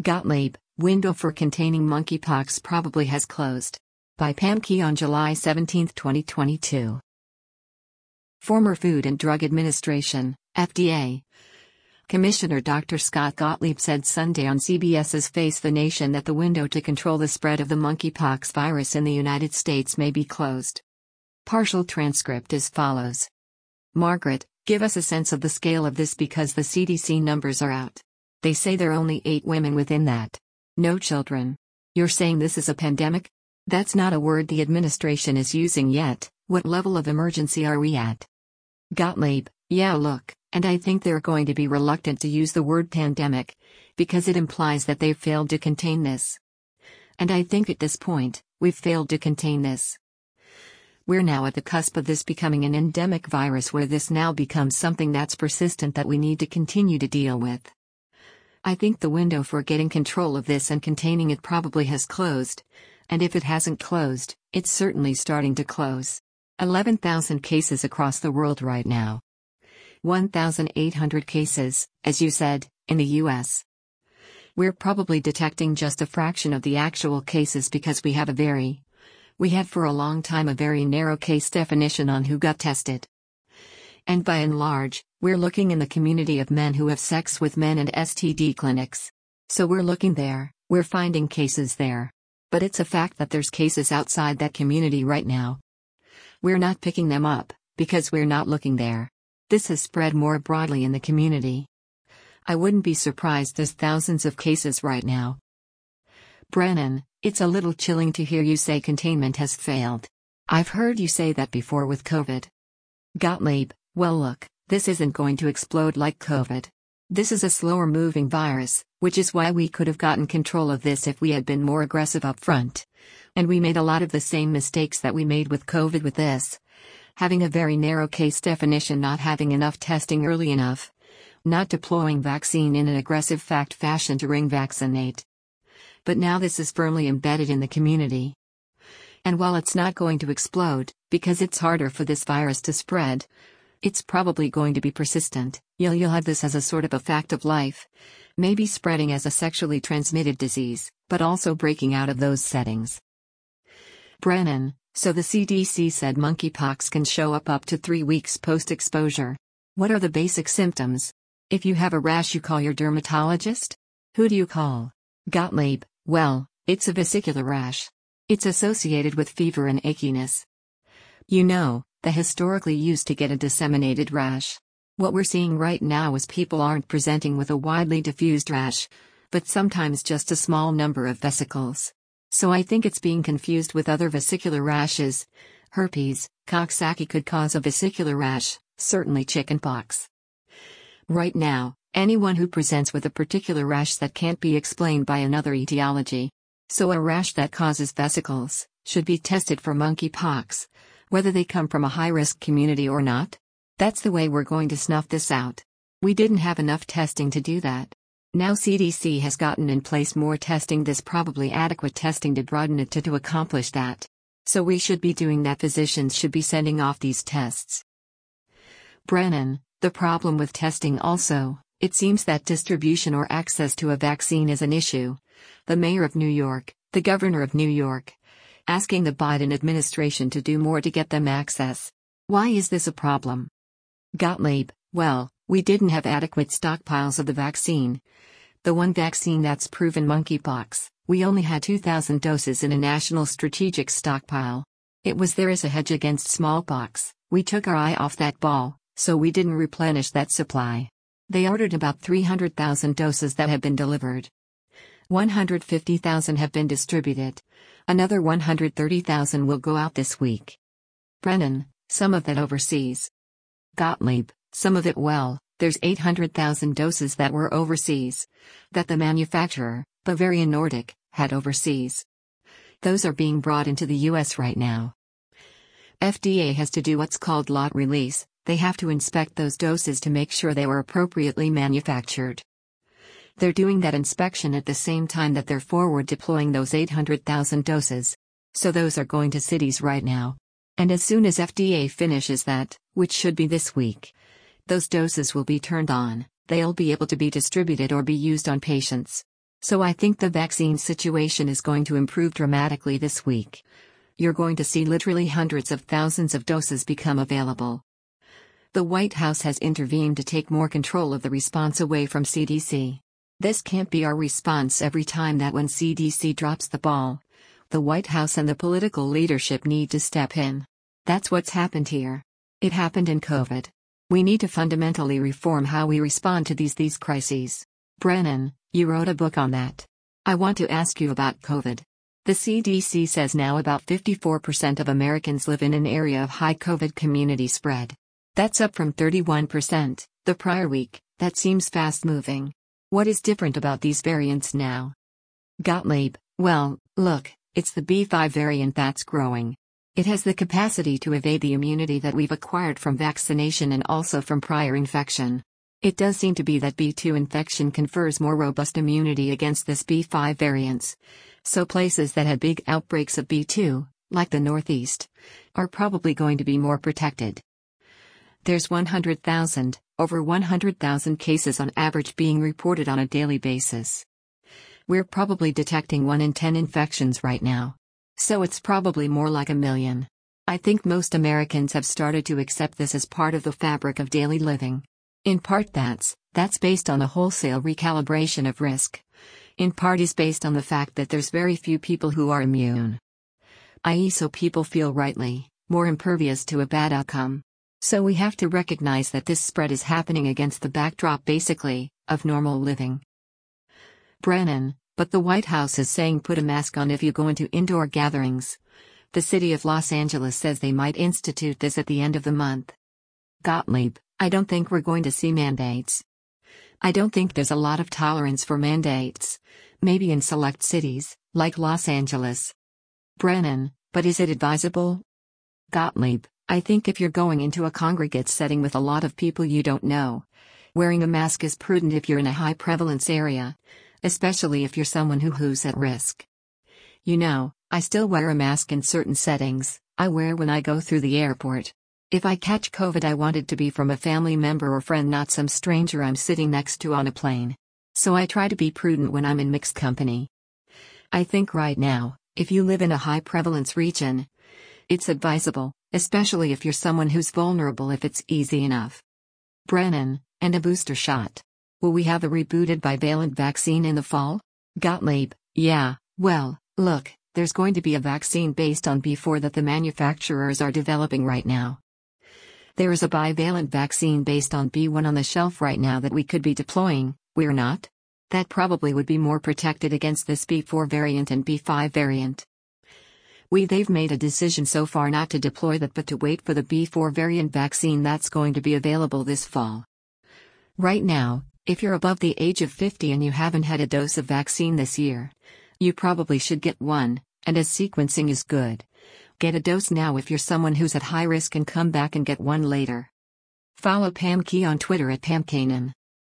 Gottlieb, window for containing monkeypox probably has closed. By Pam Key on July 17, 2022. Former Food and Drug Administration, FDA. Commissioner Dr. Scott Gottlieb said Sunday on CBS's Face the Nation that the window to control the spread of the monkeypox virus in the United States may be closed. Partial transcript as follows. Margaret, give us a sense of the scale of this because the CDC numbers are out. They say there are only 8 women within that. No children. You're saying this is a pandemic? That's not a word the administration is using yet. What level of emergency are we at? Gottlieb, yeah, look, and I think they're going to be reluctant to use the word pandemic, because it implies that they've failed to contain this. And I think at this point, we've failed to contain this. We're now at the cusp of this becoming an endemic virus where this now becomes something that's persistent that we need to continue to deal with. I think the window for getting control of this and containing it probably has closed, and if it hasn't closed, it's certainly starting to close. 11,000 cases across the world right now. 1,800 cases, as you said, in the US. We're probably detecting just a fraction of the actual cases because we had for a long time a very narrow case definition on who got tested. And by and large, we're looking in the community of men who have sex with men and STD clinics. So we're looking there, we're finding cases there. But it's a fact that there's cases outside that community right now. We're not picking them up, because we're not looking there. This has spread more broadly in the community. I wouldn't be surprised there's thousands of cases right now. Brennan, it's a little chilling to hear you say containment has failed. I've heard you say that before with COVID. Gottlieb, well look, this isn't going to explode like COVID. This is a slower moving virus, which is why we could have gotten control of this if we had been more aggressive up front. And we made a lot of the same mistakes that we made with COVID with this. Having a very narrow case definition, not having enough testing early enough. Not deploying vaccine in an aggressive fashion to ring vaccinate. But now this is firmly embedded in the community. And while it's not going to explode, because it's harder for this virus to spread, it's probably going to be persistent. You'll have this as a sort of a fact of life. Maybe spreading as a sexually transmitted disease, but also breaking out of those settings. Brennan, so the CDC said monkeypox can show up to 3 weeks post-exposure. What are the basic symptoms? If you have a rash, you call your dermatologist? Who do you call? Gottlieb, well, it's a vesicular rash. It's associated with fever and achiness. You know, they historically used to get a disseminated rash. What we're seeing right now is people aren't presenting with a widely diffused rash, but sometimes just a small number of vesicles. So I think it's being confused with other vesicular rashes. Herpes, Coxsackie could cause a vesicular rash, certainly chickenpox. Right now, anyone who presents with a particular rash that can't be explained by another etiology, so a rash that causes vesicles, should be tested for monkeypox, whether they come from a high-risk community or not. That's the way we're going to snuff this out. We didn't have enough testing to do that. Now CDC has gotten in place more testing. There's probably adequate testing to broaden it to accomplish that. So we should be doing that. Physicians should be sending off these tests. Brennan, the problem with testing also, it seems that distribution or access to a vaccine is an issue. The mayor of New York, the governor of New York, asking the Biden administration to do more to get them access. Why is this a problem? Gottlieb, well, we didn't have adequate stockpiles of the vaccine. The one vaccine that's proven monkeypox, we only had 2,000 doses in a national strategic stockpile. It was there as a hedge against smallpox. We took our eye off that ball, so we didn't replenish that supply. They ordered about 300,000 doses that have been delivered. 150,000 have been distributed. Another 130,000 will go out this week. Brennan, some of that overseas. Gottlieb, some of it well, there's 800,000 doses that were overseas. That the manufacturer, Bavarian Nordic, had overseas. Those are being brought into the US right now. FDA has to do what's called lot release. They have to inspect those doses to make sure they were appropriately manufactured. They're doing that inspection at the same time that they're forward deploying those 800,000 doses. So those are going to cities right now. And as soon as FDA finishes that, which should be this week, those doses will be turned on, they'll be able to be distributed or be used on patients. So I think the vaccine situation is going to improve dramatically this week. You're going to see literally hundreds of thousands of doses become available. The White House has intervened to take more control of the response away from CDC. This can't be our response every time that when CDC drops the ball. The White House and the political leadership need to step in. That's what's happened here. It happened in COVID. We need to fundamentally reform how we respond to these crises. Brennan, you wrote a book on that. I want to ask you about COVID. The CDC says now about 54% of Americans live in an area of high COVID community spread. That's up from 31% the prior week. That seems fast-moving. What is different about these variants now? Gottlieb, well, look, it's the B5 variant that's growing. It has the capacity to evade the immunity that we've acquired from vaccination and also from prior infection. It does seem to be that B2 infection confers more robust immunity against this B5 variants. So places that had big outbreaks of B2, like the Northeast, are probably going to be more protected. There's over 100,000 cases on average being reported on a daily basis. We're probably detecting 1 in 10 infections right now. So it's probably more like 1 million. I think most Americans have started to accept this as part of the fabric of daily living. In part that's based on a wholesale recalibration of risk. In part is based on the fact that there's very few people who are immune. I.e., so people feel rightly more impervious to a bad outcome. So we have to recognize that this spread is happening against the backdrop basically of normal living. Brennan, but the White House is saying put a mask on if you go into indoor gatherings. The city of Los Angeles says they might institute this at the end of the month. Gottlieb, I don't think we're going to see mandates. I don't think there's a lot of tolerance for mandates. Maybe in select cities, like Los Angeles. Brennan, but is it advisable? Gottlieb, I think if you're going into a congregate setting with a lot of people you don't know, wearing a mask is prudent if you're in a high prevalence area, especially if you're someone who's at risk. You know, I still wear a mask in certain settings. I wear when I go through the airport. If I catch COVID, I want it to be from a family member or friend, not some stranger I'm sitting next to on a plane. So I try to be prudent when I'm in mixed company. I think right now, if you live in a high prevalence region, it's advisable, especially if you're someone who's vulnerable, if it's easy enough. Brennan, and a booster shot. Will we have a rebooted bivalent vaccine in the fall? Gottlieb, yeah, well, look, there's going to be a vaccine based on B4 that the manufacturers are developing right now. There is a bivalent vaccine based on B1 on the shelf right now that we could be deploying, we're not? That probably would be more protected against this B4 variant and B5 variant. They've made a decision so far not to deploy that but to wait for the B4 variant vaccine that's going to be available this fall. Right now, if you're above the age of 50 and you haven't had a dose of vaccine this year, you probably should get one, and as sequencing is good, get a dose now if you're someone who's at high risk and come back and get one later. Follow Pam Key on Twitter at PamKanan.